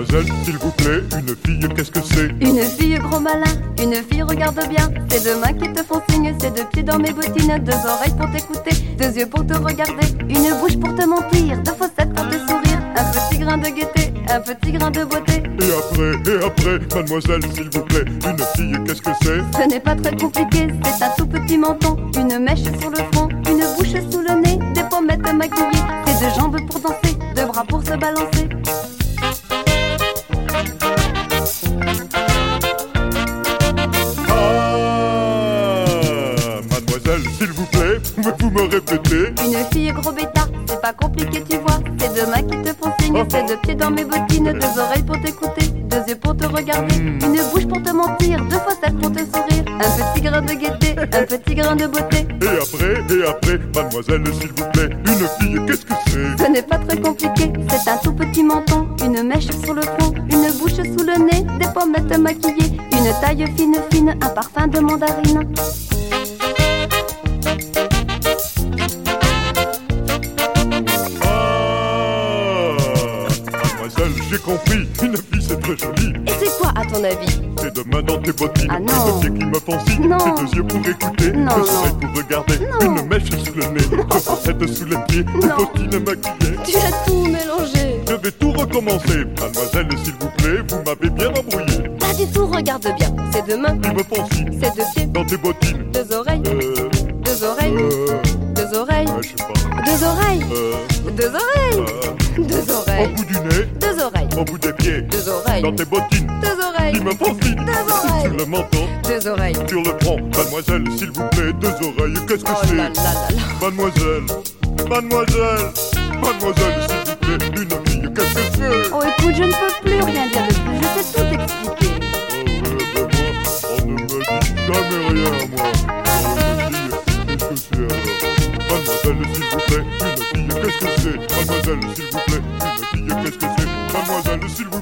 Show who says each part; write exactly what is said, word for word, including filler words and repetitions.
Speaker 1: Mademoiselle, s'il vous plaît, une fille, qu'est-ce que c'est?
Speaker 2: Une fille gros malin, une fille regarde bien. C'est deux mains qui te font signe, c'est deux pieds dans mes bottines. Deux oreilles pour t'écouter, deux yeux pour te regarder. Une bouche pour te mentir, deux faussettes pour te sourire. Un petit grain de gaieté, un petit grain de beauté.
Speaker 1: Et après, et après, mademoiselle, s'il vous plaît, une fille, qu'est-ce que c'est?
Speaker 2: Ce n'est pas très compliqué, c'est un tout petit menton. Une mèche sur le front, une bouche sous le nez. Des pommettes maquillées, c'est deux jambes pour danser, deux bras pour se balancer.
Speaker 1: S'il vous plaît, pouvez-vous me répéter?
Speaker 2: Une fille gros bêta, c'est pas compliqué tu vois. C'est deux mains qui te font signe,
Speaker 1: Oh.
Speaker 2: c'est deux pieds dans mes bottines. Deux oreilles pour t'écouter, deux yeux pour te regarder.
Speaker 1: Mm.
Speaker 2: Une bouche pour te mentir, deux faussettes pour te sourire. Un petit grain de gaieté, un petit grain de beauté.
Speaker 1: Et après, et après, mademoiselle, s'il vous plaît, une fille, qu'est-ce que c'est?
Speaker 2: Ce n'est pas très compliqué, c'est un tout petit menton. Une mèche sur le front, une bouche sous le nez. Des pommettes maquillées, une taille fine fine, un parfum de mandarine.
Speaker 1: J'ai compris, une fille c'est très joli.
Speaker 2: Et c'est quoi à ton avis?
Speaker 1: Tes deux mains dans tes bottines,
Speaker 2: Ah non.
Speaker 1: deux pieds qui me font signe,
Speaker 2: Non.
Speaker 1: tes deux yeux pour écouter,
Speaker 2: Non,
Speaker 1: deux
Speaker 2: non.
Speaker 1: oreilles pour regarder,
Speaker 2: Non.
Speaker 1: une mèche sous le nez, deux faussettes sous les pieds, des
Speaker 2: Non.
Speaker 1: bottines maquillées.
Speaker 2: Tu as tout mélangé.
Speaker 1: Je vais tout recommencer, mademoiselle, s'il vous plaît, vous m'avez bien embrouillé.
Speaker 2: Pas du tout, regarde bien. C'est deux mains,
Speaker 1: Qui me font signe,
Speaker 2: c'est deux pieds,
Speaker 1: dans tes bottines,
Speaker 2: deux oreilles,
Speaker 1: euh,
Speaker 2: deux oreilles,
Speaker 1: euh,
Speaker 2: deux oreilles,
Speaker 1: ouais, je sais pas,
Speaker 2: deux oreilles,
Speaker 1: euh,
Speaker 2: deux oreilles,
Speaker 1: euh,
Speaker 2: deux
Speaker 1: au
Speaker 2: oreilles,
Speaker 1: bout du nez,
Speaker 2: deux oreilles,
Speaker 1: au bout des pieds,
Speaker 2: deux oreilles,
Speaker 1: dans tes bottines,
Speaker 2: deux oreilles,
Speaker 1: qui me font signe,
Speaker 2: Deux oreilles.
Speaker 1: sur le menton,
Speaker 2: deux oreilles.
Speaker 1: sur le front, mademoiselle, s'il vous plaît, deux oreilles, qu'est-ce que
Speaker 2: Oh
Speaker 1: c'est?
Speaker 2: là là là là.
Speaker 1: Mademoiselle, mademoiselle, mademoiselle, s'il vous plaît, une fille, qu'est-ce que c'est?
Speaker 2: Oh écoute, je ne peux plus rien dire de plus, je sais tout expliquer.
Speaker 1: Oh, ouais, ben moi, on ne me dit jamais rien, moi. Alors, une fille, qu'est-ce que c'est alors? Mademoiselle, s'il vous plaît, une fille, qu'est-ce que c'est? Mademoiselle, s'il vous plaît, une fille, qu'est-ce que c'est? Mademoiselle, s'il vous plaît.